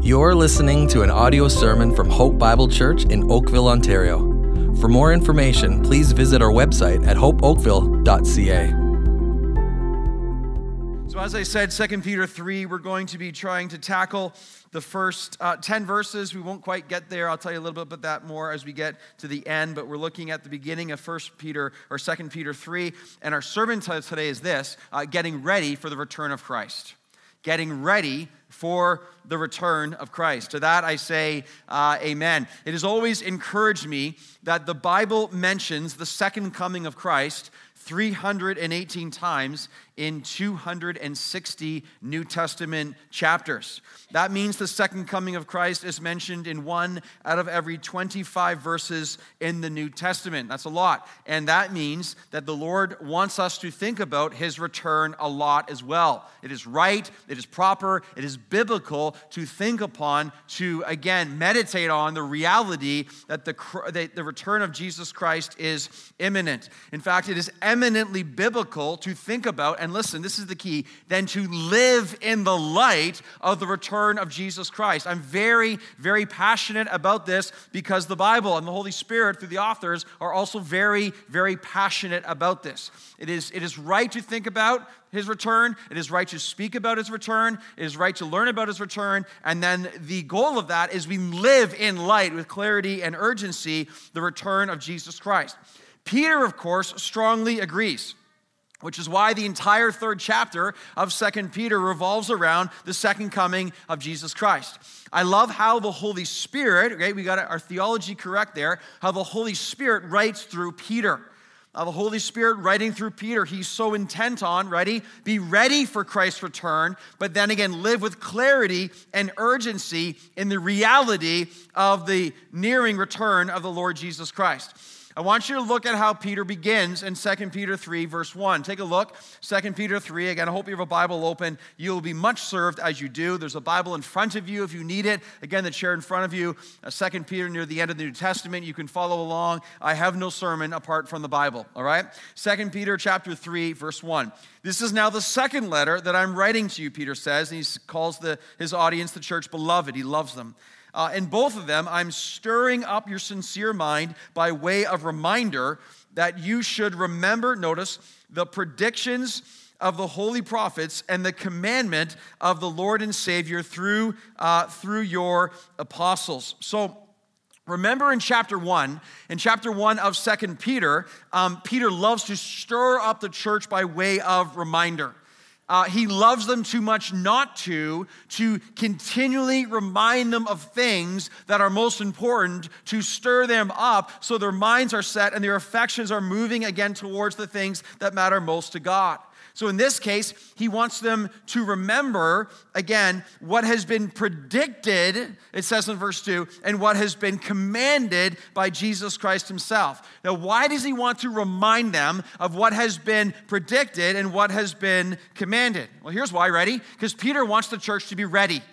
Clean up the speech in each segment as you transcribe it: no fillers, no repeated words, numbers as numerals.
You're listening to an audio sermon from Hope Bible Church in Oakville, Ontario. For more information, please visit our website at hopeoakville.ca. So as I said, 2 Peter 3, we're going to be trying to tackle the first 10 verses. We won't quite get there. I'll tell you a little bit about that more as we get to the end, but we're looking at the beginning of 1 Peter or 2 Peter 3, and our sermon title today is this, Getting Ready for the Return of Christ. Getting ready for the return of Christ. To that I say amen. It has always encouraged me that the Bible mentions the second coming of Christ 318 times in 260 New Testament chapters. That means the second coming of Christ is mentioned in 1 out of every 25 verses in the New Testament. That's a lot. And that means that the Lord wants us to think about his return a lot as well. It is right, it is proper, it is biblical to think upon, to again meditate on the reality that the return of Jesus Christ is imminent. In fact, it is eminently biblical to think about, and listen, this is the key, then to live in the light of the return of Jesus Christ. I'm very, very passionate about this because the Bible and the Holy Spirit through the authors are also very, very passionate about this. It is right to think about his return. It is right to speak about his return. It is right to learn about his return. And then the goal of that is we live in light with clarity and urgency the return of Jesus Christ. Peter, of course, strongly agrees, which is why the entire third chapter of 2 Peter revolves around the second coming of Jesus Christ. I love how the Holy Spirit, okay, we got our theology correct there, how the Holy Spirit writes through Peter. The Holy Spirit writing through Peter, he's so intent on, be ready for Christ's return, but then again, live with clarity and urgency in the reality of the nearing return of the Lord Jesus Christ. I want you to look at how Peter begins in 2 Peter 3, verse 1. Take a look, 2 Peter 3. Again, I hope you have a Bible open. You'll be much served as you do. There's a Bible in front of you if you need it. Again, the chair in front of you, 2 Peter near the end of the New Testament. You can follow along. I have no sermon apart from the Bible, all right? 2 Peter chapter 3, verse 1. This is now the second letter that I'm writing to you, Peter says, and he calls his audience, the church, beloved. He loves them. In both of them, I'm stirring up your sincere mind by way of reminder that you should remember, notice, the predictions of the holy prophets and the commandment of the Lord and Savior through your apostles. So, remember in chapter 1 of 2 Peter, Peter loves to stir up the church by way of reminder. He loves them too much not to continually remind them of things that are most important, to stir them up so their minds are set and their affections are moving again towards the things that matter most to God. So in this case, he wants them to remember, again, what has been predicted, it says in verse 2, and what has been commanded by Jesus Christ himself. Now, why does he want to remind them of what has been predicted and what has been commanded? Well, here's why, ready? Because Peter wants the church to be ready.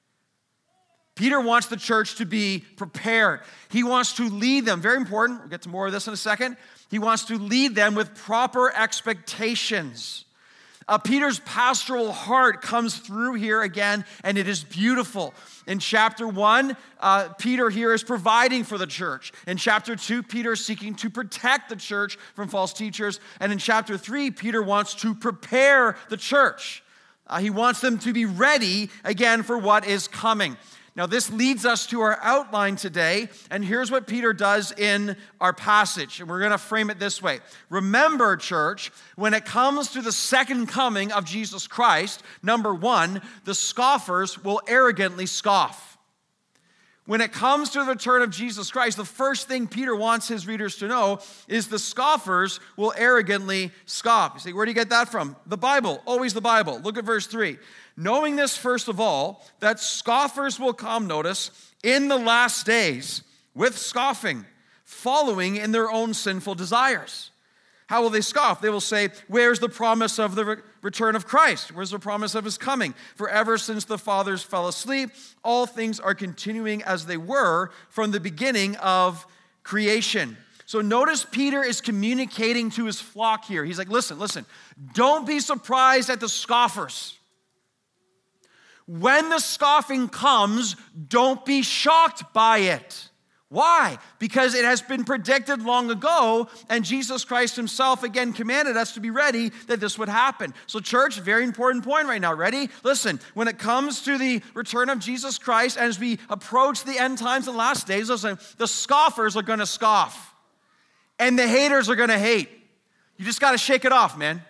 Peter wants the church to be prepared. He wants to lead them. Very important. We'll get to more of this in a second. He wants to lead them with proper expectations. Peter's pastoral heart comes through here again, and it is beautiful. In chapter 1, Peter here is providing for the church. In chapter 2, Peter is seeking to protect the church from false teachers. And in chapter 3, Peter wants to prepare the church. He wants them to be ready again for what is coming. Now, this leads us to our outline today, and here's what Peter does in our passage, and we're going to frame it this way. Remember, church, when it comes to the second coming of Jesus Christ, number one, the scoffers will arrogantly scoff. When it comes to the return of Jesus Christ, the first thing Peter wants his readers to know is the scoffers will arrogantly scoff. You say, where do you get that from? The Bible, always the Bible. Look at verse 3. Knowing this, first of all, that scoffers will come, notice, in the last days with scoffing, following in their own sinful desires. How will they scoff? They will say, where's the promise of the return of Christ? Where's the promise of his coming? For ever since the fathers fell asleep, all things are continuing as they were from the beginning of creation. So notice Peter is communicating to his flock here. He's like, listen, don't be surprised at the scoffers. when the scoffing comes, don't be shocked by it. Why? Because it has been predicted long ago, and Jesus Christ himself again commanded us to be ready that this would happen. So church, very important point right now. Ready? Listen, when it comes to the return of Jesus Christ, as we approach the end times and last days, listen, the scoffers are going to scoff, and the haters are going to hate. You just got to shake it off, man.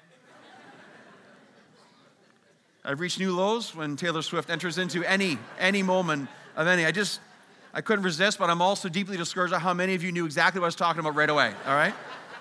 I've reached new lows when Taylor Swift enters into any moment of any. I couldn't resist, but I'm also deeply discouraged at how many of you knew exactly what I was talking about right away, all right?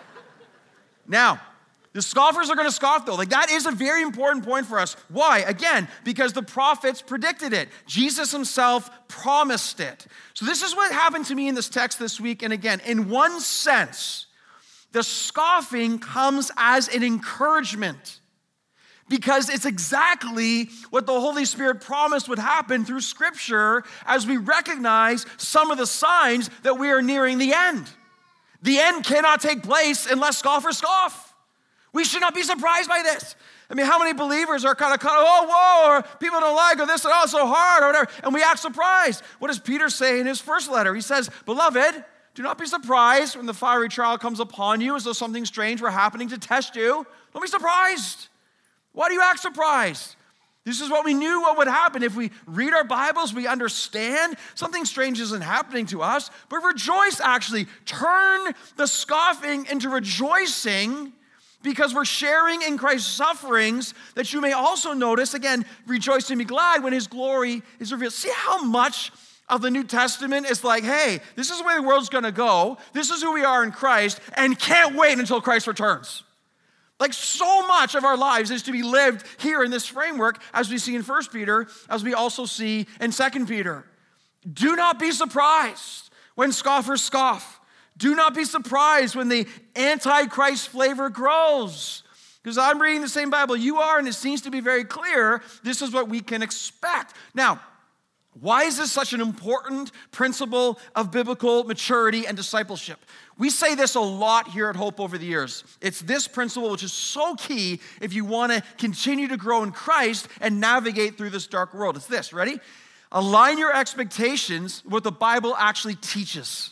Now, the scoffers are going to scoff, though. Like, that is a very important point for us. Why? Again, because the prophets predicted it. Jesus himself promised it. So this is what happened to me in this text this week. And again, in one sense, the scoffing comes as an encouragement, because it's exactly what the Holy Spirit promised would happen through Scripture as we recognize some of the signs that we are nearing the end. The end cannot take place unless scoffers scoff. We should not be surprised by this. I mean, how many believers are kind of, whoa, or people don't like, or this, and so hard, or whatever, and we act surprised. What does Peter say in his first letter? He says, "Beloved, do not be surprised when the fiery trial comes upon you as though something strange were happening to test you." Don't be surprised. Why do you act surprised? This is what we knew what would happen. If we read our Bibles, we understand something strange isn't happening to us, but rejoice actually. Turn the scoffing into rejoicing, because we're sharing in Christ's sufferings, that you may also notice, again, rejoice and be glad when his glory is revealed. See how much of the New Testament is like, hey, this is the way the world's going to go. This is who we are in Christ, and can't wait until Christ returns. Like, so much of our lives is to be lived here in this framework, as we see in 1 Peter, as we also see in 2 Peter. Do not be surprised when scoffers scoff. Do not be surprised when the antichrist flavor grows. Because I'm reading the same Bible you are, and it seems to be very clear this is what we can expect. Now, why is this such an important principle of biblical maturity and discipleship? We say this a lot here at Hope over the years. It's this principle which is so key if you want to continue to grow in Christ and navigate through this dark world. It's this, ready? Align your expectations with what the Bible actually teaches.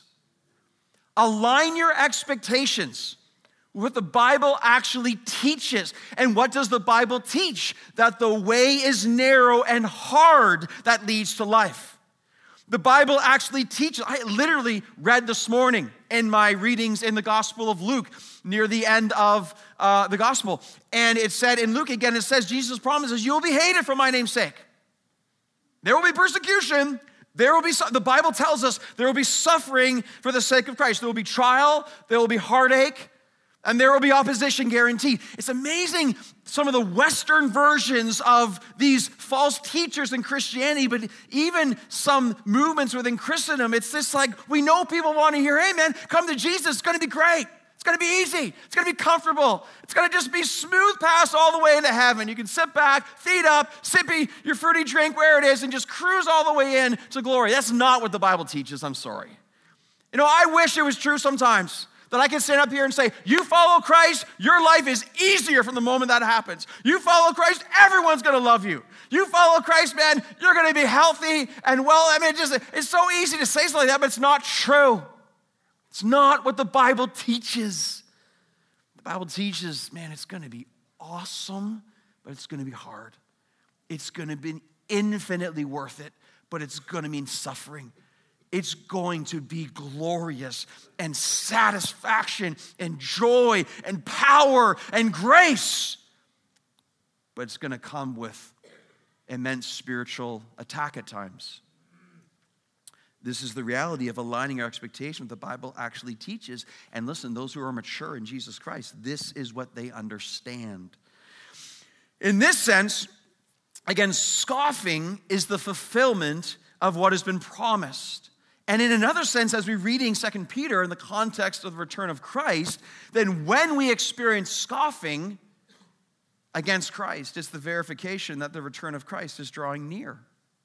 Align your expectations with what the Bible actually teaches. And what does the Bible teach? That the way is narrow and hard that leads to life. The Bible actually teaches. I literally read this morning in my readings in the Gospel of Luke, near the end of the Gospel. And it said in Luke again, it says, Jesus promises, you will be hated for my name's sake. There will be persecution. There will be, the Bible tells us there will be suffering for the sake of Christ. There will be trial. There will be heartache. And there will be opposition guaranteed. It's amazing some of the Western versions of these false teachers in Christianity, but even some movements within Christendom, it's just like, we know people want to hear, hey man, come to Jesus, it's going to be great. It's going to be easy. It's going to be comfortable. It's going to just be smooth pass all the way into heaven. You can sit back, feet up, sippy your fruity drink where it is, and just cruise all the way in to glory. That's not what the Bible teaches, I'm sorry. You know, I wish it was true sometimes. That I can stand up here and say, you follow Christ, your life is easier from the moment that happens. You follow Christ, everyone's going to love you. You follow Christ, man, you're going to be healthy and well. I mean, it's so easy to say something like that, but it's not true. It's not what the Bible teaches. The Bible teaches, man, it's going to be awesome, but it's going to be hard. It's going to be infinitely worth it, but it's going to mean suffering. It's going to be glorious and satisfaction and joy and power and grace. But it's going to come with immense spiritual attack at times. This is the reality of aligning our expectation with what the Bible actually teaches. And listen, those who are mature in Jesus Christ, this is what they understand. In this sense, again, scoffing is the fulfillment of what has been promised. And in another sense, as we're reading 2 Peter in the context of the return of Christ, then when we experience scoffing against Christ, it's the verification that the return of Christ is drawing near.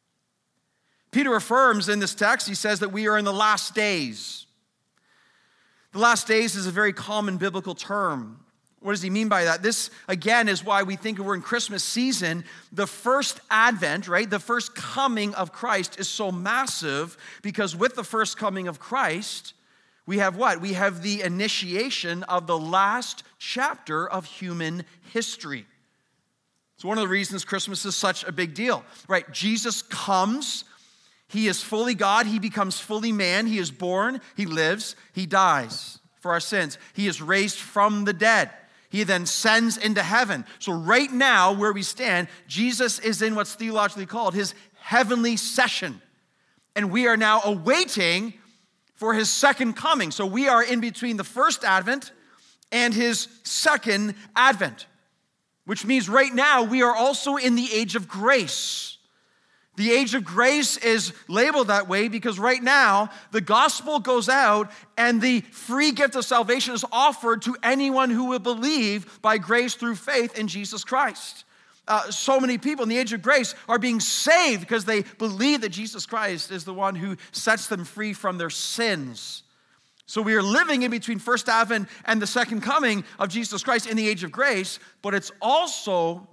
Peter affirms in this text, he says that we are in the last days. The last days is a very common biblical term. What does he mean by that? This, again, is why we think we're in Christmas season. The first advent, right, the first coming of Christ is so massive because with the first coming of Christ, we have what? We have the initiation of the last chapter of human history. It's one of the reasons Christmas is such a big deal, right? Jesus comes. He is fully God. He becomes fully man. He is born. He lives. He dies for our sins. He is raised from the dead. He then ascends into heaven. So right now, where we stand, Jesus is in what's theologically called his heavenly session. And we are now awaiting for his second coming. So we are in between the first advent and his second advent, which means right now we are also in the age of grace. The age of grace is labeled that way because right now the gospel goes out and the free gift of salvation is offered to anyone who will believe by grace through faith in Jesus Christ. So many people in the age of grace are being saved because they believe that Jesus Christ is the one who sets them free from their sins. So we are living in between first advent and the second coming of Jesus Christ in the age of grace, but it's also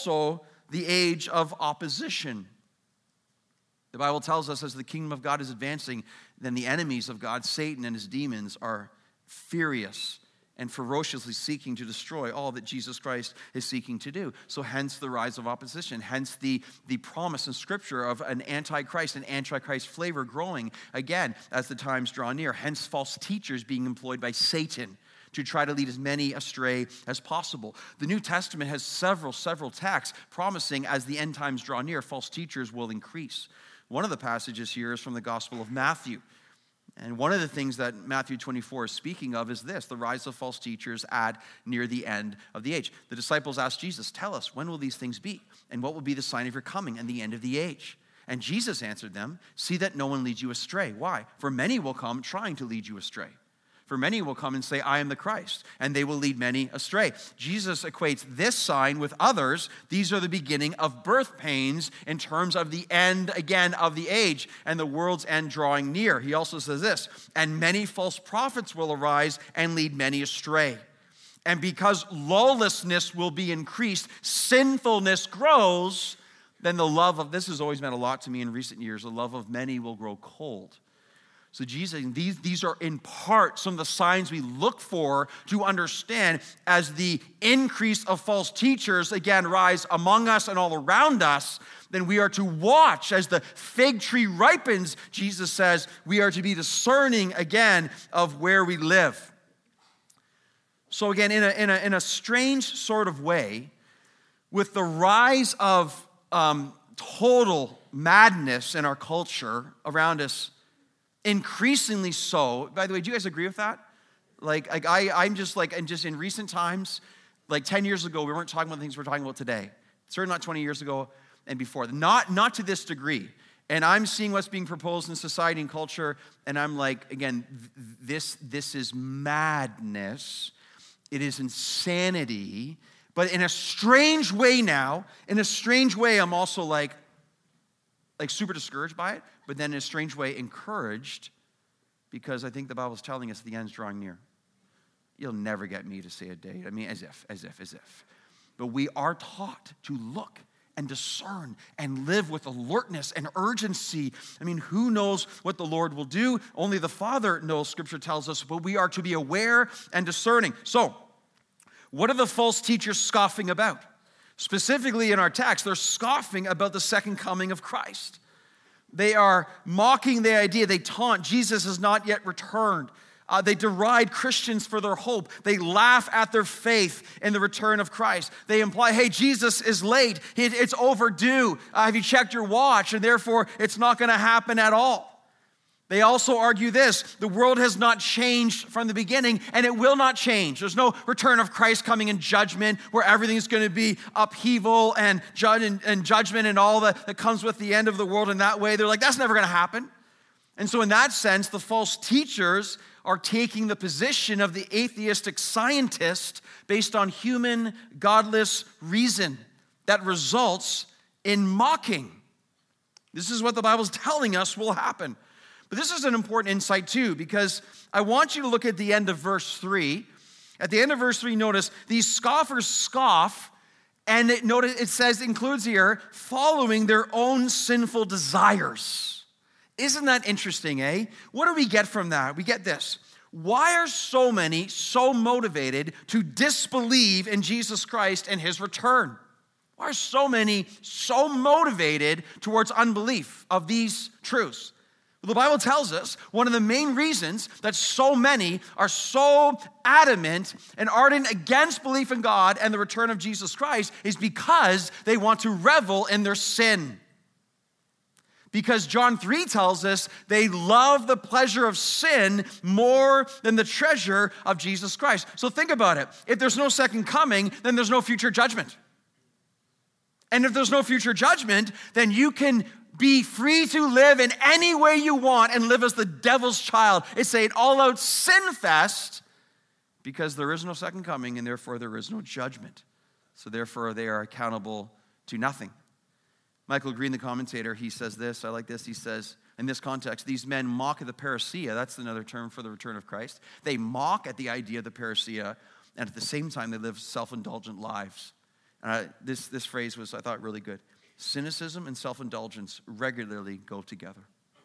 the age of opposition. The Bible tells us as the kingdom of God is advancing, then the enemies of God, Satan and his demons, are furious and ferociously seeking to destroy all that Jesus Christ is seeking to do. So hence the rise of opposition, hence the promise in Scripture of an antichrist flavor growing again as the times draw near. Hence false teachers being employed by Satan to try to lead as many astray as possible. The New Testament has several texts promising as the end times draw near, false teachers will increase. One of the passages here is from the Gospel of Matthew. And one of the things that Matthew 24 is speaking of is this, the rise of false teachers at near the end of the age. The disciples asked Jesus, tell us, when will these things be? And what will be the sign of your coming and the end of the age? And Jesus answered them, see that no one leads you astray. Why? For many will come trying to lead you astray. For many will come and say, I am the Christ, and they will lead many astray. Jesus equates this sign with others. These are the beginning of birth pains in terms of the end, again, of the age and the world's end drawing near. He also says this, and many false prophets will arise and lead many astray. And because lawlessness will be increased, sinfulness grows, then the love of, this has always meant a lot to me in recent years, the love of many will grow cold. So Jesus, these are in part some of the signs we look for to understand as the increase of false teachers, again, rise among us and all around us, then we are to watch as the fig tree ripens, Jesus says, we are to be discerning again of where we live. So again, in a strange sort of way, with the rise of total madness in our culture around us, increasingly so. By the way, do you guys agree with that? I'm just and just in recent times, like 10 years ago, we weren't talking about the things we're talking about today. Certainly not 20 years ago and before. Not to this degree. And I'm seeing what's being proposed in society and culture, and I'm like, again, this is madness. It is insanity. But in a strange way now, I'm also like super discouraged by it, but then in a strange way encouraged, because I think the Bible's telling us the end's drawing near. You'll never get me to say a date. I mean, as if. But we are taught to look and discern and live with alertness and urgency. I mean, who knows what the Lord will do? Only the Father knows, Scripture tells us, but we are to be aware and discerning. So, what are the false teachers scoffing about? Specifically in our text, they're scoffing about the second coming of Christ. They are mocking the idea. They taunt Jesus has not yet returned. They deride Christians for their hope. They laugh at their faith in the return of Christ. They imply, hey, Jesus is late. It's overdue. Have you checked your watch? And therefore, it's not going to happen at all. They also argue this, the world has not changed from the beginning, and it will not change. There's no return of Christ coming in judgment where everything's going to be upheaval and judgment and all that comes with the end of the world in that way. They're like, that's never going to happen. And so in that sense, the false teachers are taking the position of the atheistic scientist based on human, godless reason that results in mocking. This is what the Bible's telling us will happen. But this is an important insight too, because I want you to look at the end of verse 3, At the end of verse 3, notice, these scoffers scoff, and it says, includes here, following their own sinful desires. Isn't that interesting, eh? What do we get from that? We get this. Why are so many so motivated to disbelieve in Jesus Christ and his return? Why are so many so motivated towards unbelief of these truths? Well, the Bible tells us one of the main reasons that so many are so adamant and ardent against belief in God and the return of Jesus Christ is because they want to revel in their sin. Because John 3 tells us they love the pleasure of sin more than the treasure of Jesus Christ. So think about it. If there's no second coming, then there's no future judgment. And if there's no future judgment, then you can be free to live in any way you want and live as the devil's child. It's an all-out sin fest because there is no second coming and therefore there is no judgment. So therefore they are accountable to nothing. Michael Green, the commentator, he says this, I like this, he says, in this context, these men mock at the parousia, that's another term for the return of Christ. They mock at the idea of the parousia, and at the same time they live self-indulgent lives. This phrase was, I thought, really good. Cynicism and self-indulgence regularly go together.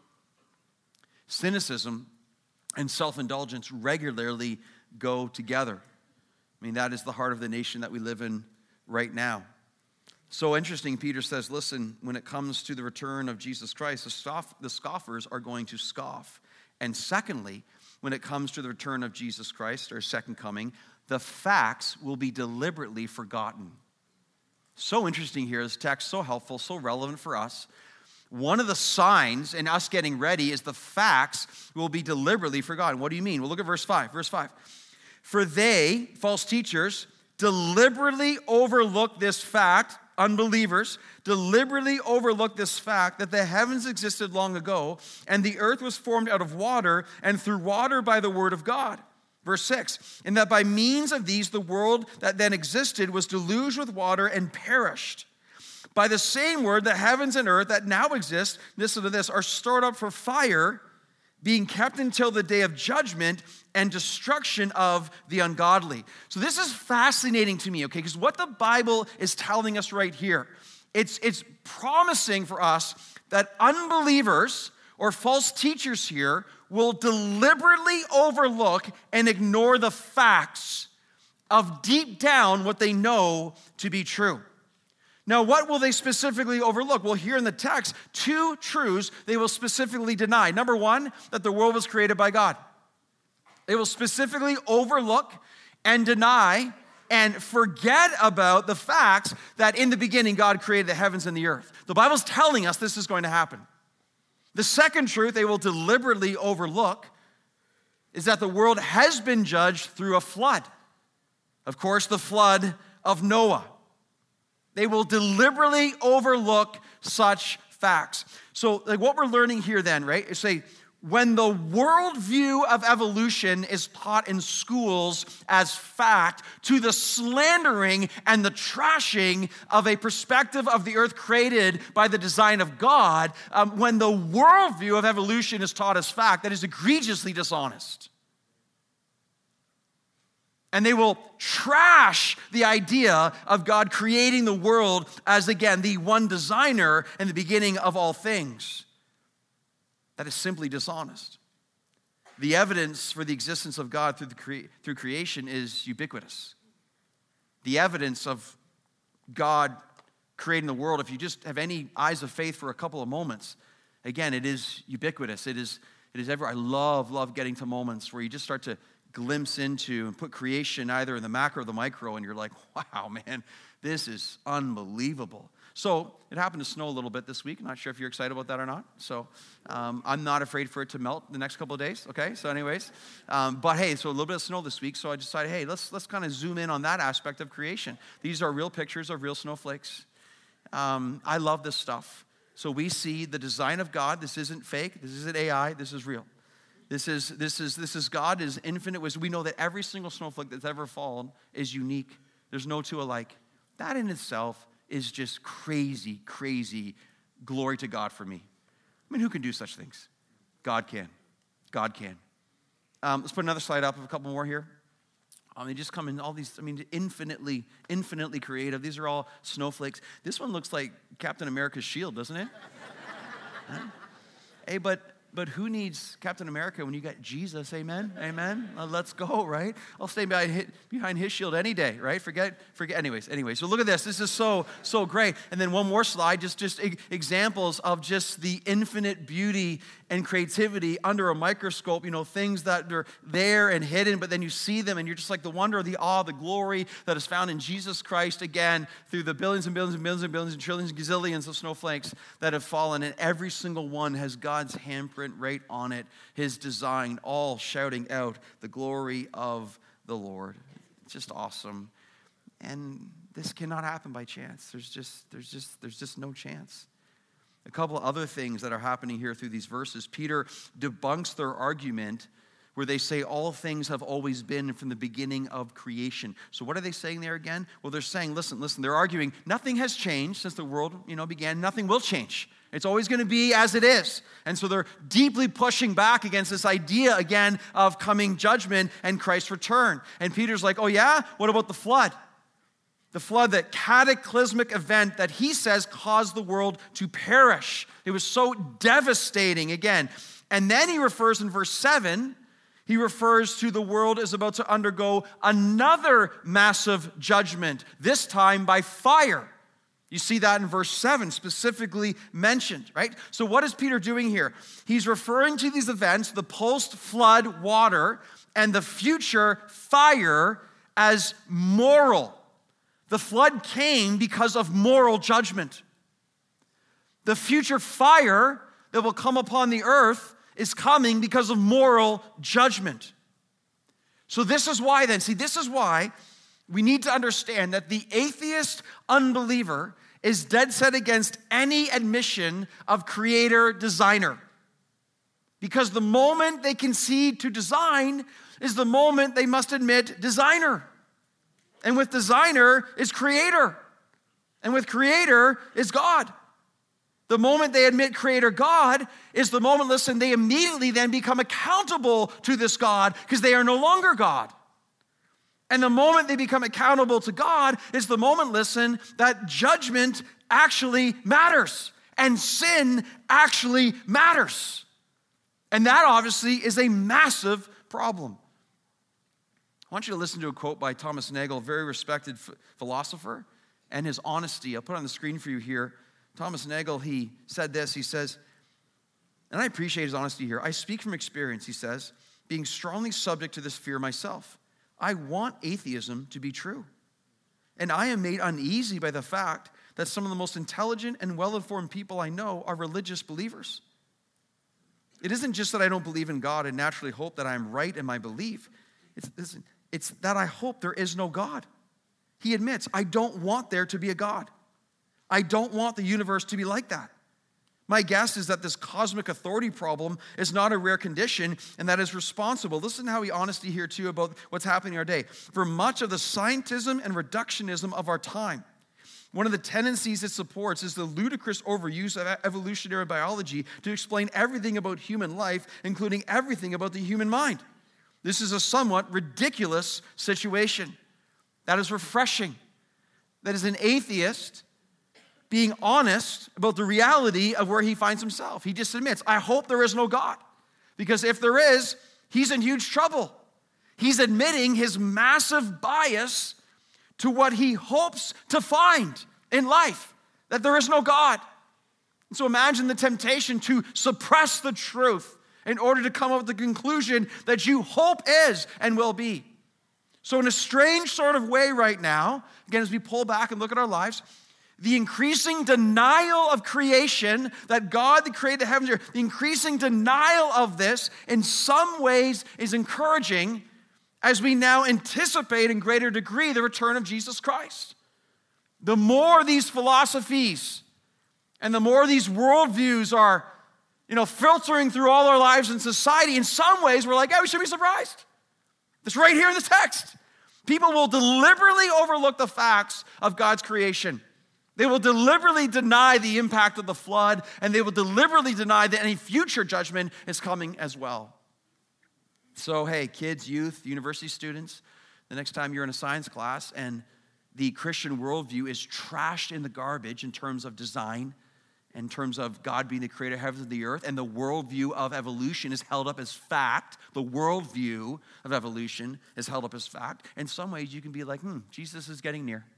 Cynicism and self-indulgence regularly go together. I mean, that is the heart of the nation that we live in right now. So interesting, Peter says, listen, when it comes to the return of Jesus Christ, the scoffers are going to scoff. And secondly, when it comes to the return of Jesus Christ, or second coming, the facts will be deliberately forgotten. So interesting here, this text, so helpful, so relevant for us. One of the signs in us getting ready is the facts will be deliberately forgotten. What do you mean? Well, look at verse 5. Verse 5. For they, false teachers, deliberately overlook this fact, unbelievers, deliberately overlook this fact that the heavens existed long ago, and the earth was formed out of water, and through water by the word of God. Verse 6, and that by means of these the world that then existed was deluged with water and perished. By the same word, the heavens and earth that now exist, listen to this, are stored up for fire, being kept until the day of judgment and destruction of the ungodly. So this is fascinating to me, okay, because what the Bible is telling us right here, it's promising for us that unbelievers or false teachers here will deliberately overlook and ignore the facts of deep down what they know to be true. Now, what will they specifically overlook? Well, here in the text, two truths they will specifically deny. Number one, that the world was created by God. They will specifically overlook and deny and forget about the facts that in the beginning God created the heavens and the earth. The Bible's telling us this is going to happen. The second truth they will deliberately overlook is that the world has been judged through a flood. Of course, the flood of Noah. They will deliberately overlook such facts. So what we're learning here then, right, is say, when the worldview of evolution is taught in schools as fact to the slandering and the trashing of a perspective of the earth created by the design of God, when the worldview of evolution is taught as fact, that is egregiously dishonest. And they will trash the idea of God creating the world as, again, the one designer and the beginning of all things. That is simply dishonest. The evidence for the existence of God through creation is ubiquitous. The evidence of God creating the world, if you just have any eyes of faith for a couple of moments, again, it is ubiquitous. It is ever. I love getting to moments where you just start to glimpse into and put creation either in the macro or the micro, and you're like, wow, man, this is unbelievable. So it happened to snow a little bit this week. I'm not sure if you're excited about that or not. So I'm not afraid for it to melt the next couple of days. Okay, so anyways. But hey, so a little bit of snow this week. So I decided, hey, let's kind of zoom in on that aspect of creation. These are real pictures of real snowflakes. I love this stuff. So we see the design of God. This isn't fake. This isn't AI. This is real. This is God is infinite wisdom. We know that every single snowflake that's ever fallen is unique. There's no two alike. That in itself is just crazy, crazy glory to God for me. I mean, who can do such things? God can. God can. Let's put another slide up of a couple more here. They just come in all these, infinitely creative. These are all snowflakes. This one looks like Captain America's shield, doesn't it? Huh? Hey, but who needs Captain America when you got Jesus? Amen? Amen? Let's go, right? I'll stay behind his shield any day, right? Forget. Anyways. So look at this. This is so great. And then one more slide, just examples of just the infinite beauty and creativity under a microscope, things that are there and hidden, but then you see them and you're just like the wonder, the awe, the glory that is found in Jesus Christ, again, through the billions and billions and billions and billions and trillions and gazillions of snowflakes that have fallen, and every single one has God's handprint right on it, his design, all shouting out the glory of the Lord. It's just awesome. And this cannot happen by chance. There's just no chance. A couple of other things that are happening here through these verses. Peter debunks their argument where they say all things have always been from the beginning of creation. So what are they saying there again? Well, they're saying, listen, they're arguing nothing has changed since the world, began. Nothing will change. It's always going to be as it is. And so they're deeply pushing back against this idea again of coming judgment and Christ's return. And Peter's like, oh yeah? What about the flood? The flood, that cataclysmic event that he says caused the world to perish. It was so devastating again. And then he refers in verse 7, he refers to the world is about to undergo another massive judgment, this time by fire. You see that in verse 7 specifically mentioned, right? So what is Peter doing here? He's referring to these events, the post-flood water and the future fire, as moral. The flood came because of moral judgment. The future fire that will come upon the earth is coming because of moral judgment. So this is why this is why we need to understand that the atheist unbeliever is dead set against any admission of creator-designer. Because the moment they concede to design is the moment they must admit designer. And with designer is creator. And with creator is God. The moment they admit creator God is the moment, they immediately then become accountable to this God because they are no longer God. And the moment they become accountable to God is the moment, that judgment actually matters. And sin actually matters. And that obviously is a massive problem. I want you to listen to a quote by Thomas Nagel, a very respected philosopher, and his honesty. I'll put it on the screen for you here. Thomas Nagel, he said this. He says, and I appreciate his honesty here. I speak from experience, he says, being strongly subject to this fear myself. I want atheism to be true. And I am made uneasy by the fact that some of the most intelligent and well-informed people I know are religious believers. It isn't just that I don't believe in God and naturally hope that I am right in my belief. It's that I hope there is no God. He admits, I don't want there to be a God. I don't want the universe to be like that. My guess is that this cosmic authority problem is not a rare condition and that is responsible. Listen to how he honesty here too about what's happening in our day. For much of the scientism and reductionism of our time, one of the tendencies it supports is the ludicrous overuse of evolutionary biology to explain everything about human life, including everything about the human mind. This is a somewhat ridiculous situation. That is refreshing. That is an atheist being honest about the reality of where he finds himself. He just admits, I hope there is no God. Because if there is, he's in huge trouble. He's admitting his massive bias to what he hopes to find in life, that there is no God. And so imagine the temptation to suppress the truth in order to come up with the conclusion that you hope is and will be. So in a strange sort of way right now, again, as we pull back and look at our lives, the increasing denial of creation, that God that created the heavens and earth, the increasing denial of this in some ways is encouraging as we now anticipate in greater degree the return of Jesus Christ. The more these philosophies and the more these worldviews are, filtering through all our lives in society, in some ways we're like, we should be surprised. It's right here in the text. People will deliberately overlook the facts of God's creation. They will deliberately deny the impact of the flood, and they will deliberately deny that any future judgment is coming as well. So, hey, kids, youth, university students, The next time you're in a science class and the Christian worldview is trashed in the garbage in terms of design, in terms of God being the creator of heavens and the earth, and the worldview of evolution is held up as fact, the worldview of evolution is held up as fact, in some ways you can be like, Jesus is getting near.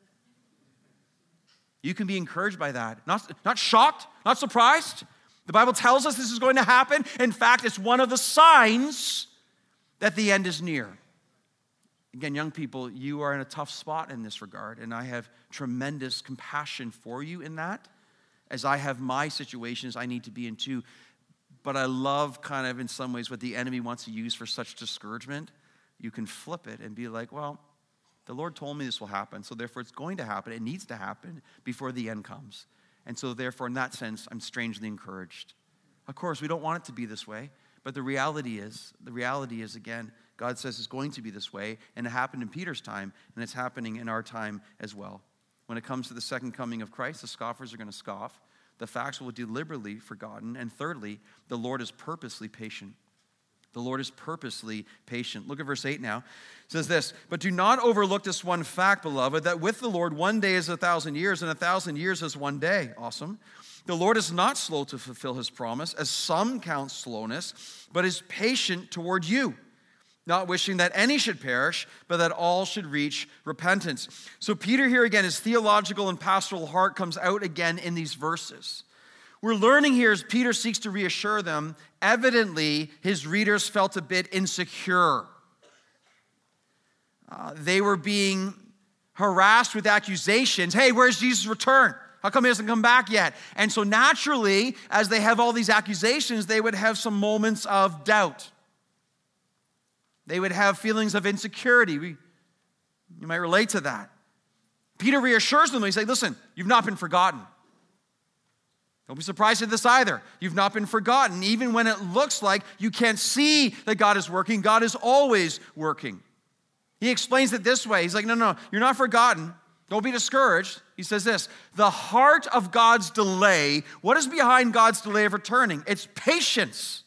You can be encouraged by that. Not shocked, not surprised. The Bible tells us this is going to happen. In fact, it's one of the signs that the end is near. Again, young people, you are in a tough spot in this regard, and I have tremendous compassion for you in that, as I have my situations I need to be in too. But I love kind of in some ways what the enemy wants to use for such discouragement. You can flip it and be like, well, the Lord told me this will happen, so therefore it's going to happen. It needs to happen before the end comes. And so therefore, in that sense, I'm strangely encouraged. Of course, we don't want it to be this way, but the reality is, again, God says it's going to be this way, and it happened in Peter's time, and it's happening in our time as well. When it comes to the second coming of Christ, the scoffers are going to scoff. The facts will be deliberately forgotten. And thirdly, the Lord is purposely patient. The Lord is purposely patient. Look at verse 8 now. It says this, "But do not overlook this one fact, beloved, that with the Lord 1 day is 1,000 years, and 1,000 years is 1 day." Awesome. "The Lord is not slow to fulfill his promise, as some count slowness, but is patient toward you, not wishing that any should perish, but that all should reach repentance." So Peter here again, his theological and pastoral heart comes out again in these verses. We're learning here as Peter seeks to reassure them, evidently his readers felt a bit insecure. They were being harassed with accusations. Hey, where's Jesus' return? How come he hasn't come back yet? And so naturally, as they have all these accusations, they would have some moments of doubt. They would have feelings of insecurity. You might relate to that. Peter reassures them. He says, listen, you've not been forgotten. Don't be surprised at this either. You've not been forgotten. Even when it looks like you can't see that God is working, God is always working. He explains it this way. He's like, no, you're not forgotten. Don't be discouraged. He says this, the heart of God's delay, what is behind God's delay of returning? It's patience.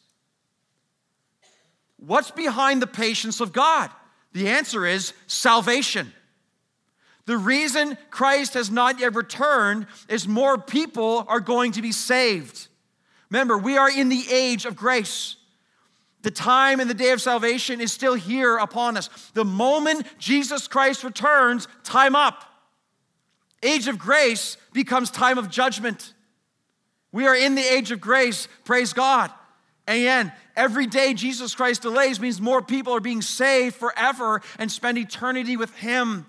What's behind the patience of God? The answer is salvation. The reason Christ has not yet returned is more people are going to be saved. Remember, we are in the age of grace. The time and the day of salvation is still here upon us. The moment Jesus Christ returns, time up. Age of grace becomes time of judgment. We are in the age of grace, praise God. And again, every day Jesus Christ delays means more people are being saved forever and spend eternity with Him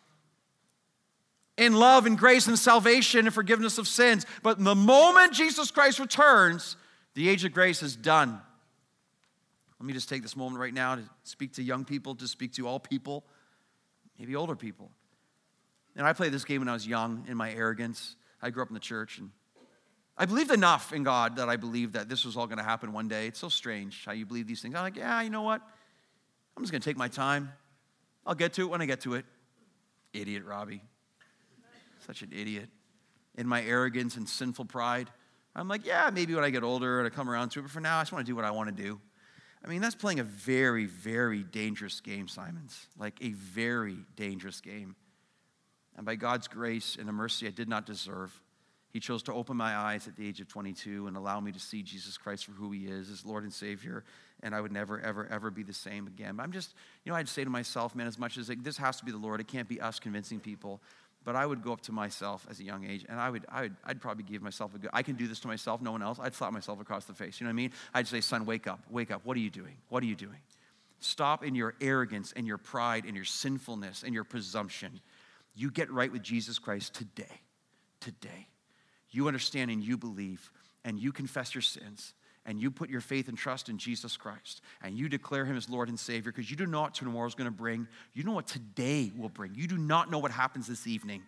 in love and grace and salvation and forgiveness of sins. But the moment Jesus Christ returns, the age of grace is done. Let me just take this moment right now to speak to young people, to speak to all people, maybe older people. And I played this game when I was young in my arrogance. I grew up in the church, and I believed enough in God that I believed that this was all going to happen one day. It's so strange how you believe these things. I'm like, yeah, you know what? I'm just going to take my time. I'll get to it when I get to it. Idiot, Robbie. Such an idiot. In my arrogance and sinful pride, I'm like, yeah, maybe when I get older and I come around to it, but for now, I just want to do what I want to do. I mean, that's playing a very, very dangerous game, Simons. Like a very dangerous game. And by God's grace and the mercy I did not deserve, He chose to open my eyes at the age of 22 and allow me to see Jesus Christ for who He is, as Lord and Savior, and I would never, ever, ever be the same again. But I'm just, I'd say to myself, man, as much as like, this has to be the Lord, it can't be us convincing people. But I would go up to myself as a young age, and I'd probably give myself I can do this to myself, no one else. I'd slap myself across the face. You know what I mean? I'd say, son, wake up. What are you doing? What are you doing? Stop in your arrogance and your pride and your sinfulness and your presumption. You get right with Jesus Christ today. Today. You understand and you believe, and you confess your sins, and you put your faith and trust in Jesus Christ, and you declare Him as Lord and Savior, because you do not know what tomorrow is going to bring. You know what today will bring. You do not know what happens this evening.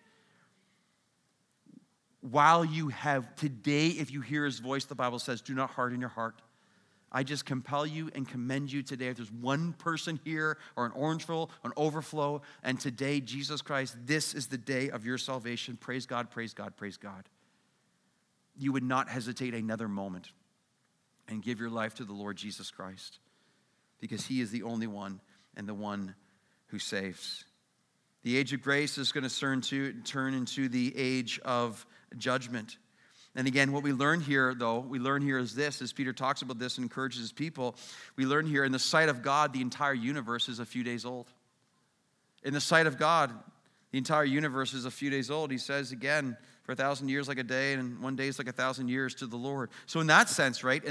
While you have today, if you hear His voice, the Bible says, do not harden your heart. I just compel you and commend you today. If there's one person here, or an Orangeville, an Overflow, and today, Jesus Christ, this is the day of your salvation. Praise God, praise God, praise God. You would not hesitate another moment and give your life to the Lord Jesus Christ, because He is the only one and the one who saves. The age of grace is going to turn into the age of judgment. And again, what we learn here is this, as Peter talks about this and encourages his people, we learn here in the sight of God, the entire universe is a few days old. In the sight of God, the entire universe is a few days old. He says again, for 1,000 years like a day, and one day is like 1,000 years to the Lord. So in that sense, right,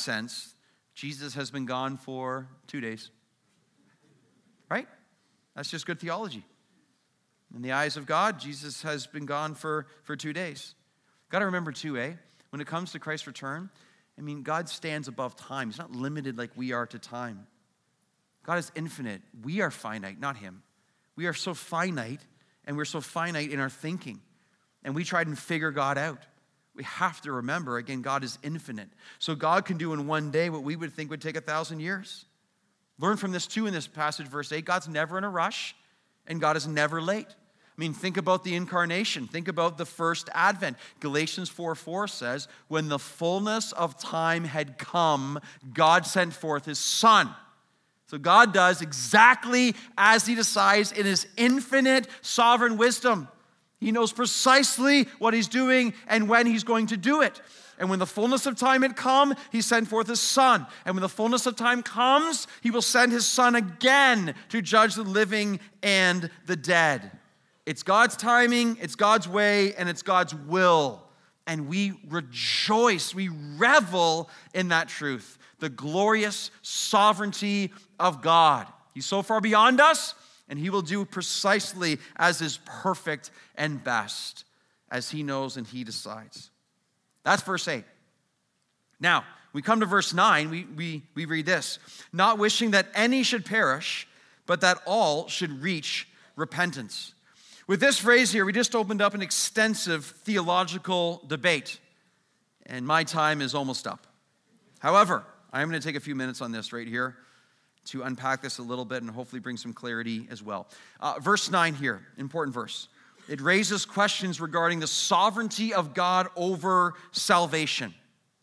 Jesus has been gone for 2 days. Right? That's just good theology. In the eyes of God, Jesus has been gone for 2 days. Got to remember too, when it comes to Christ's return, God stands above time. He's not limited like we are to time. God is infinite. We are finite, not him. We are so finite, and we're so finite in our thinking. And we try and figure God out. We have to remember, again, God is infinite. So God can do in one day what we would think would take 1,000 years. Learn from this too in this passage, verse 8. God's never in a rush, and God is never late. Think about the incarnation. Think about the first advent. Galatians 4:4 says, when the fullness of time had come, God sent forth his Son. So God does exactly as he decides in his infinite sovereign wisdom. He knows precisely what he's doing and when he's going to do it. And when the fullness of time had come, he sent forth his Son. And when the fullness of time comes, he will send his Son again to judge the living and the dead. It's God's timing, it's God's way, and it's God's will. And we rejoice, we revel in that truth. The glorious sovereignty of God. He's so far beyond us, and he will do precisely as is perfect and best, as he knows and he decides. That's verse 8. Now, we come to verse 9, we read this. Not wishing that any should perish, but that all should reach repentance. With this phrase here, we just opened up an extensive theological debate, and my time is almost up. However, I'm going to take a few minutes on this right here to unpack this a little bit and hopefully bring some clarity as well. Verse 9 here, important verse. It raises questions regarding the sovereignty of God over salvation.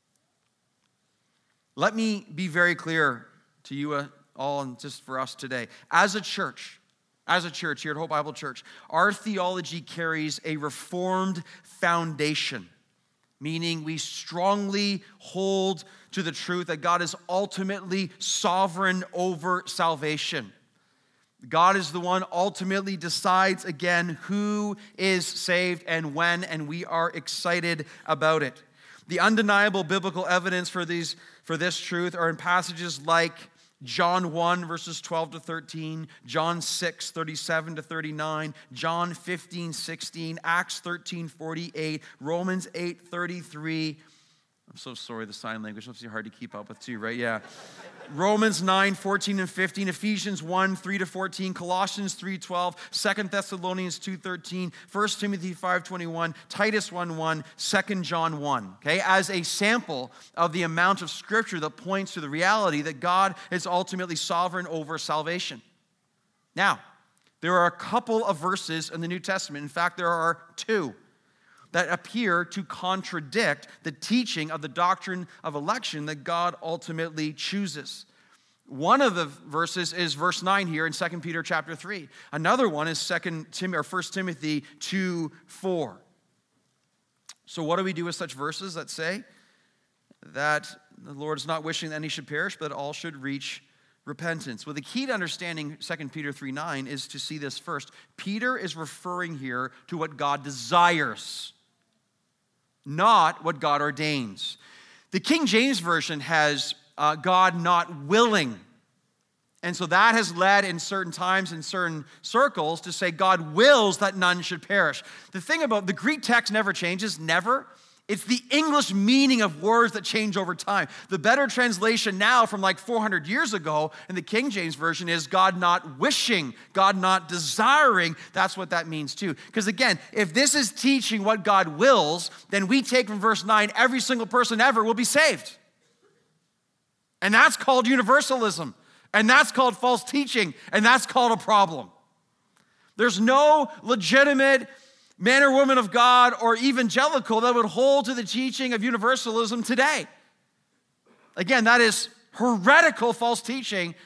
Let me be very clear to you all and just for us today. As a church here at Hope Bible Church, our theology carries a reformed foundation, meaning we strongly hold to the truth that God is ultimately sovereign over salvation. God is the one ultimately decides again who is saved and when, and we are excited about it. The undeniable biblical evidence for this truth are in passages like John 1, verses 12 to 13, John 6, 37 to 39, John 15, 16, Acts 13, 48, Romans 8, 33. I'm so sorry, the sign language must be hard to keep up with too, right? Yeah. Romans 9, 14 and 15, Ephesians 1, 3 to 14, Colossians 3, 12, 2 Thessalonians 2, 13, 1 Timothy 5, 21, Titus 1, 1, 2 John 1, okay? As a sample of the amount of scripture that points to the reality that God is ultimately sovereign over salvation. Now, there are a couple of verses in the New Testament. In fact, there are 2 that appear to contradict the teaching of the doctrine of election that God ultimately chooses. One of the verses is verse 9 here in 2 Peter chapter 3. Another one is 1 Timothy 2, 4. So what do we do with such verses that say that the Lord is not wishing that any should perish, but all should reach repentance? Well, the key to understanding 2 Peter 3, 9 is to see this first. Peter is referring here to what God desires, not what God ordains. The King James Version has God not willing. And so that has led in certain times, in certain circles, to say God wills that none should perish. The thing about the Greek text never changes, never. It's the English meaning of words that change over time. The better translation now from like 400 years ago in the King James Version is God not wishing, God not desiring. That's what that means too. Because again, if this is teaching what God wills, then we take from verse 9, every single person ever will be saved. And that's called universalism. And that's called false teaching. And that's called a problem. There's no legitimate man or woman of God or evangelical that would hold to the teaching of universalism today. Again, that is heretical false teaching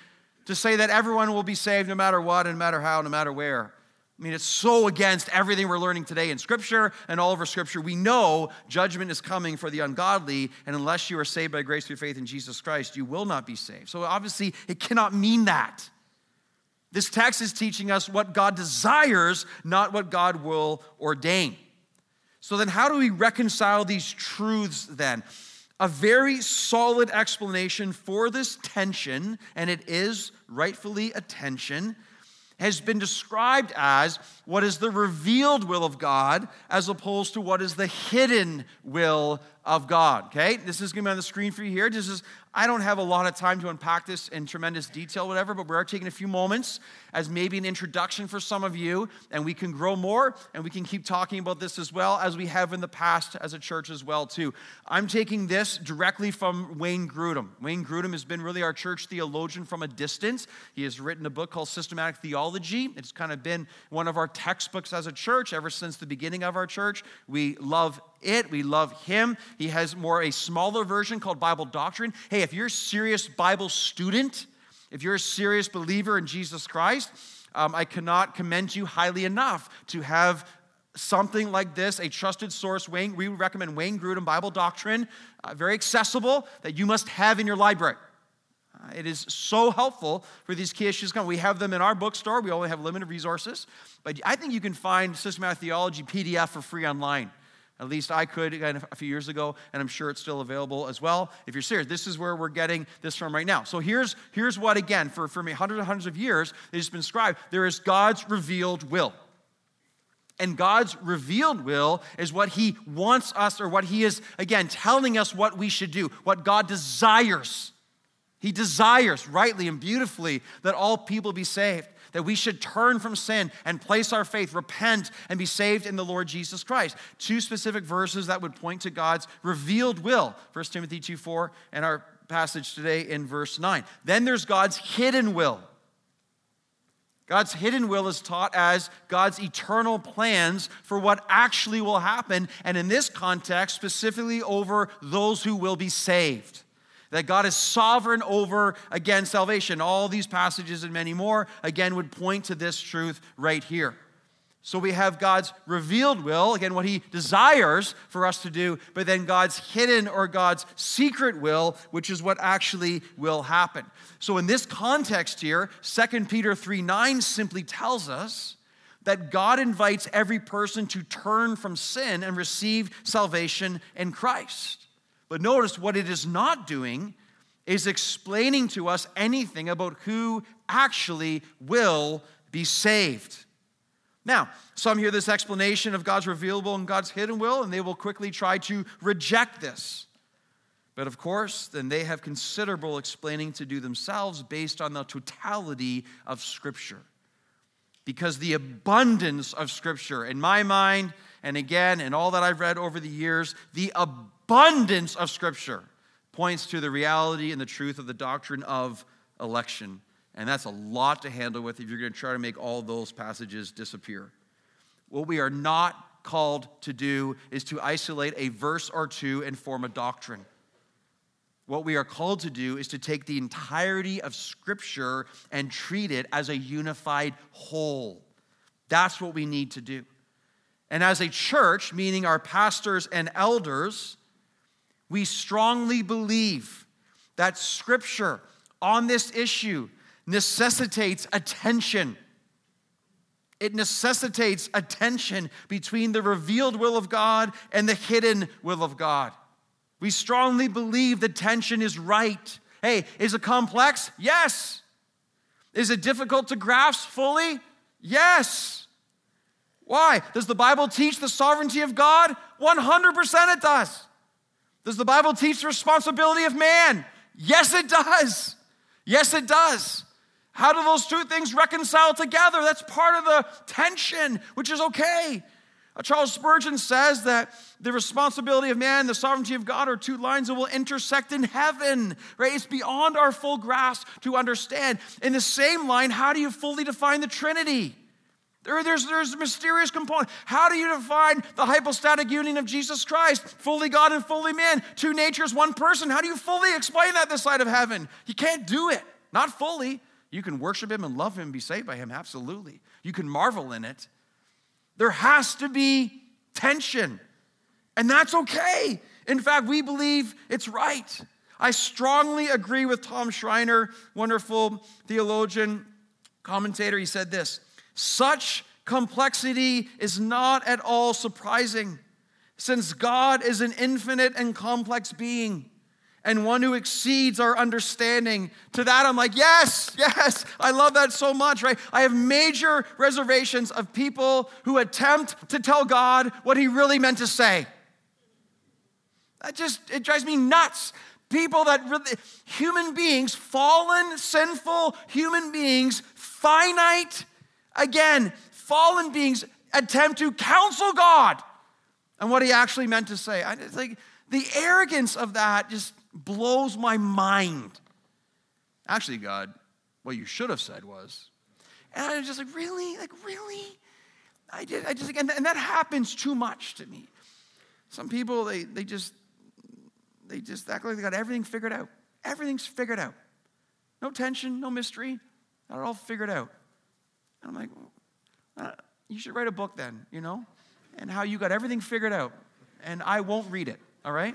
to say that everyone will be saved no matter what, and no matter how, no matter where. I mean, it's so against everything we're learning today in Scripture and all over Scripture. We know judgment is coming for the ungodly, and unless you are saved by grace through faith in Jesus Christ, you will not be saved. So obviously, it cannot mean that. This text is teaching us what God desires, not what God will ordain. So then how do we reconcile these truths then? A very solid explanation for this tension, and it is rightfully a tension, has been described as what is the revealed will of God as opposed to what is the hidden will of God, okay? This is going to be on the screen for you here. I don't have a lot of time to unpack this in tremendous detail, whatever, but we are taking a few moments as maybe an introduction for some of you, and we can grow more, and we can keep talking about this as well as we have in the past as a church as well, too. I'm taking this directly from Wayne Grudem. Wayne Grudem has been really our church theologian from a distance. He has written a book called Systematic Theology. It's kind of been one of our textbooks as a church ever since the beginning of our church. We love it. We love him. He has a smaller version called Bible Doctrine. Hey, if you're a serious Bible student, if you're a serious believer in Jesus Christ, I cannot commend you highly enough to have something like this, a trusted source. We recommend Wayne Grudem Bible Doctrine, very accessible, that you must have in your library. It is so helpful for these key issues. We have them in our bookstore. We only have limited resources. But I think you can find Systematic Theology PDF for free online. At least I could again a few years ago, and I'm sure it's still available as well. If you're serious, this is where we're getting this from right now. So here's what, again, for me, hundreds and hundreds of years, it has been described. There is God's revealed will. And God's revealed will is what he wants us, or what he is, again, telling us what we should do, what God desires. He desires, rightly and beautifully, that all people be saved, that we should turn from sin and place our faith, repent, and be saved in the Lord Jesus Christ. Two specific verses that would point to God's revealed will. 1 Timothy 2:4 and our passage today in verse 9. Then there's God's hidden will. God's hidden will is taught as God's eternal plans for what actually will happen, and in this context, specifically over those who will be saved. That God is sovereign over, again, salvation. All these passages and many more, again, would point to this truth right here. So we have God's revealed will, again, what he desires for us to do, but then God's hidden or God's secret will, which is what actually will happen. So in this context here, 2 Peter 3:9 simply tells us that God invites every person to turn from sin and receive salvation in Christ. But notice what it is not doing is explaining to us anything about who actually will be saved. Now, some hear this explanation of God's revealed will and God's hidden will, and they will quickly try to reject this. But of course, then they have considerable explaining to do themselves based on the totality of Scripture. Because the abundance of Scripture, in my mind, and again, in all that I've read over the years, the abundance of Scripture points to the reality and the truth of the doctrine of election. And that's a lot to handle with if you're going to try to make all those passages disappear. What we are not called to do is to isolate a verse or two and form a doctrine. What we are called to do is to take the entirety of Scripture and treat it as a unified whole. That's what we need to do. And as a church, meaning our pastors and elders, we strongly believe that Scripture on this issue necessitates attention. It necessitates attention between the revealed will of God and the hidden will of God. We strongly believe the tension is right. Hey, is it complex? Yes. Is it difficult to grasp fully? Yes. Why? Does the Bible teach the sovereignty of God? 100% it does. Does the Bible teach the responsibility of man? Yes, it does. Yes, it does. How do those two things reconcile together? That's part of the tension, which is okay. Charles Spurgeon says that the responsibility of man and the sovereignty of God are two lines that will intersect in heaven, right? It's beyond our full grasp to understand. In the same line, how do you fully define the Trinity? There's a mysterious component. How do you define the hypostatic union of Jesus Christ? Fully God and fully man. Two natures, one person. How do you fully explain that this side of heaven? You can't do it. Not fully. You can worship him and love him and be saved by him, absolutely. You can marvel in it. There has to be tension, and that's okay. In fact, we believe it's right. I strongly agree with Tom Schreiner, wonderful theologian, commentator. He said this: such complexity is not at all surprising, since God is an infinite and complex being and one who exceeds our understanding. To that, I'm like, yes, I love that so much, right? I have major reservations of people who attempt to tell God what he really meant to say. It drives me nuts. People that really, human beings, fallen, sinful human beings, finite, again, fallen beings attempt to counsel God on what he actually meant to say. It's like the arrogance of that just blows my mind. Actually, God, what you should have said was, and I was just like, really? I just again, and that happens too much to me. Some people, they just act like they got everything figured out. Everything's figured out. No tension, no mystery. Got it all figured out. And I'm like, you should write a book then, and how you got everything figured out. And I won't read it, all right?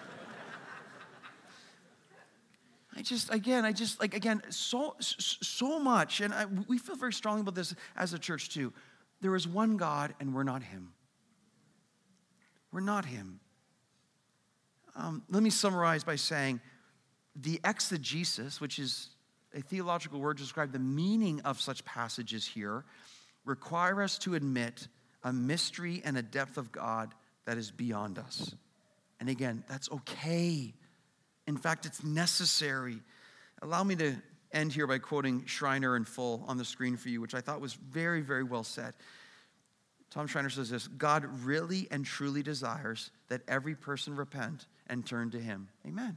So much, and we feel very strongly about this as a church too. There is one God, and we're not him. We're not him. Let me summarize by saying the exegesis, which is a theological word to describe the meaning of such passages here, require us to admit a mystery and a depth of God that is beyond us. And again, that's okay. In fact, it's necessary. Allow me to end here by quoting Schreiner in full on the screen for you, which I thought was very, very well said. Tom Schreiner says this: God really and truly desires that every person repent and turn to him. Amen.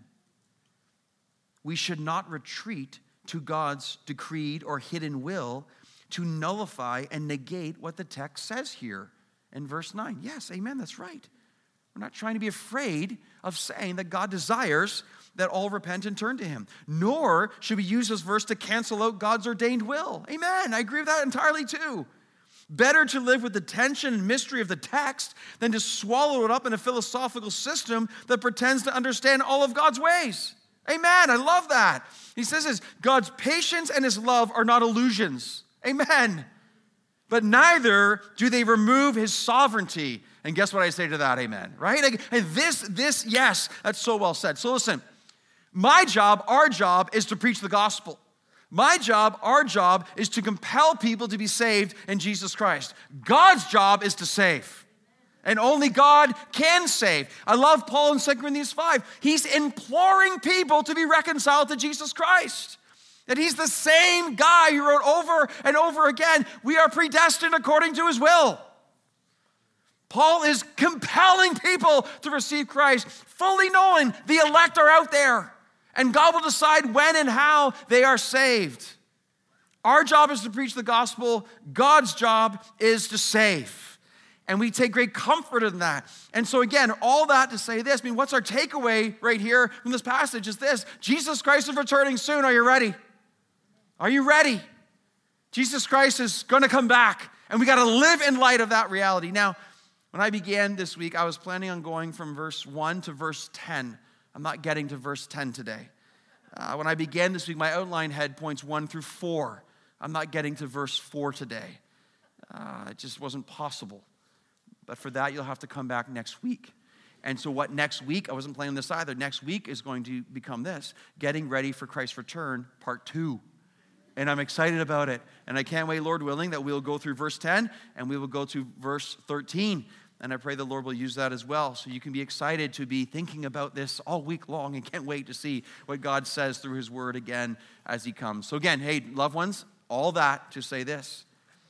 We should not retreat to God's decreed or hidden will to nullify and negate what the text says here in verse 9. Yes, amen, that's right. We're not trying to be afraid of saying that God desires that all repent and turn to him. Nor should we use this verse to cancel out God's ordained will. Amen, I agree with that entirely too. Better to live with the tension and mystery of the text than to swallow it up in a philosophical system that pretends to understand all of God's ways. Amen, I love that. He says this: God's patience and his love are not illusions. Amen. But neither do they remove his sovereignty. And guess what I say to that? Amen. Right? And this, yes, that's so well said. So listen, my job, our job, is to preach the gospel. My job, our job, is to compel people to be saved in Jesus Christ. God's job is to save. And only God can save. I love Paul in 2 Corinthians 5. He's imploring people to be reconciled to Jesus Christ. That he's the same guy who wrote over and over again, we are predestined according to his will. Paul is compelling people to receive Christ, fully knowing the elect are out there. And God will decide when and how they are saved. Our job is to preach the gospel. God's job is to save. And we take great comfort in that. And so again, all that to say this, what's our takeaway right here from this passage is this: Jesus Christ is returning soon. Are you ready? Are you ready? Jesus Christ is going to come back, and we got to live in light of that reality. Now, when I began this week, I was planning on going from verse 1 to verse 10. I'm not getting to verse 10 today. When I began this week, my outline had points 1 through 4. I'm not getting to verse 4 today. It just wasn't possible. But for that, you'll have to come back next week. And so what next week, I wasn't planning this either. Next week is going to become this: Getting Ready for Christ's Return, Part 2. And I'm excited about it. And I can't wait, Lord willing, that we'll go through verse 10 and we will go to verse 13. And I pray the Lord will use that as well. So you can be excited to be thinking about this all week long and can't wait to see what God says through his word again as he comes. So again, hey, loved ones, all that to say this: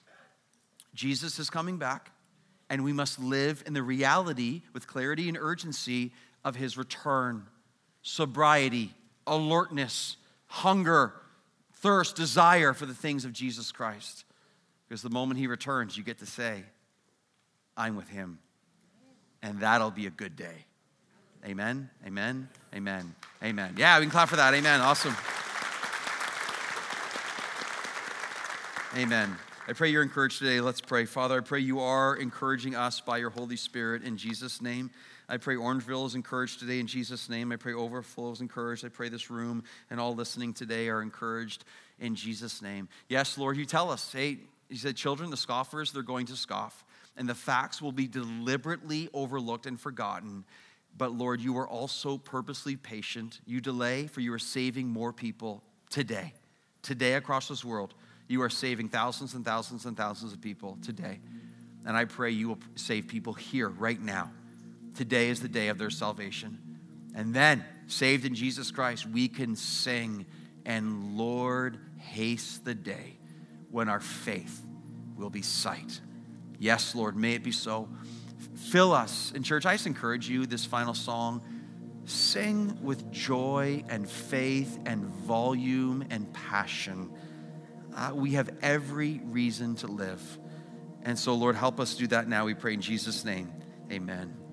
Jesus is coming back, and we must live in the reality with clarity and urgency of his return. Sobriety, alertness, hunger, thirst, desire for the things of Jesus Christ. Because the moment he returns, you get to say, I'm with him. And that'll be a good day. Amen, amen, amen, amen. Yeah, we can clap for that. Amen, awesome. Amen. I pray you're encouraged today. Let's pray. Father, I pray you are encouraging us by your Holy Spirit in Jesus' name. I pray Orangeville is encouraged today in Jesus' name. I pray Overflow is encouraged. I pray this room and all listening today are encouraged in Jesus' name. Yes, Lord, you tell us, hey, you said, children, the scoffers, they're going to scoff, and the facts will be deliberately overlooked and forgotten. But Lord, you are also purposely patient. You delay, for you are saving more people today. Today across this world, you are saving thousands and thousands and thousands of people today. And I pray you will save people here right now. Today is the day of their salvation. And then, saved in Jesus Christ, we can sing, and Lord, haste the day when our faith will be sight. Yes, Lord, may it be so. Fill us. In church, I just encourage you, this final song, sing with joy and faith and volume and passion. We have every reason to live. And so, Lord, help us do that now. We pray in Jesus' name. Amen.